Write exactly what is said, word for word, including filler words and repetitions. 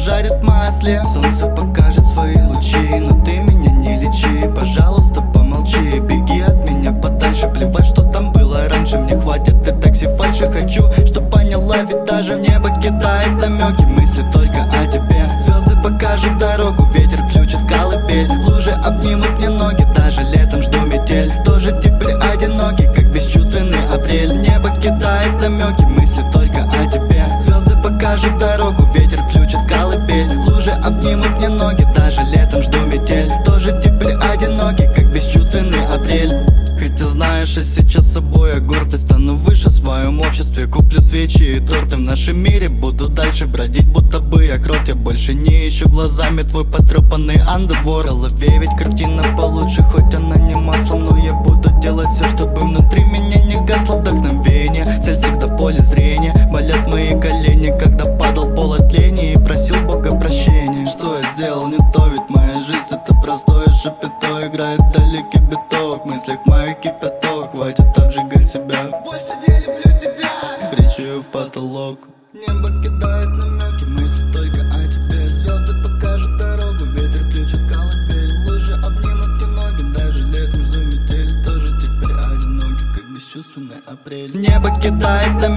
пожарит в масле. Солнце покажет свои лучи, но ты меня не лечи. Пожалуйста, помолчи, беги от меня подальше. Плевать, что там было раньше, мне хватит и такси фальши. Хочу, чтоб поняла, ведь даже в небо кидает намеки. Мысли только о тебе, звезды покажут дорогу. Ветер включит колыбель, лужи обнимут мне ноги. Даже летом жду метель, тоже теперь одинокий, как бесчувственный апрель. Небо кидает намеки, мысли только о тебе. Звезды покажут дорогу, ветер включит колыбель, лужи обнимут мне ноги. Даже летом жду метель, тоже теперь одинокий, как бесчувственный апрель. Хотя знаешь, а сейчас собой я гордость, стану выше в своем обществе. Куплю свечи и торты в нашем мире, буду дальше бродить, будто бы я крот. Я больше не ищу глазами твой потрепанный андевор. В голове ведь картина получше, хоть она не маслом, но я буду делать все, чтобы внутри меня не гасло вдохновение. Цель всегда в поле зрения, болят мои колени, когда падал в пол от лени и просил Бога прощения. Что я сделал не то, ведь моя жизнь это простое шапито. Играет далекий биток, в мыслях моих кипяток. Хватит обжигать себя, больше не люблю тебя. Кричу в потолок. Небо кидает намеки, мысли только о тебе. Звезды покажут дорогу, ветер включит колыбель, лужи обнимут мне ноги. Даже летом жду метель, тоже теперь одинокий, как бесчувственный апрель. Небо кидает намеки.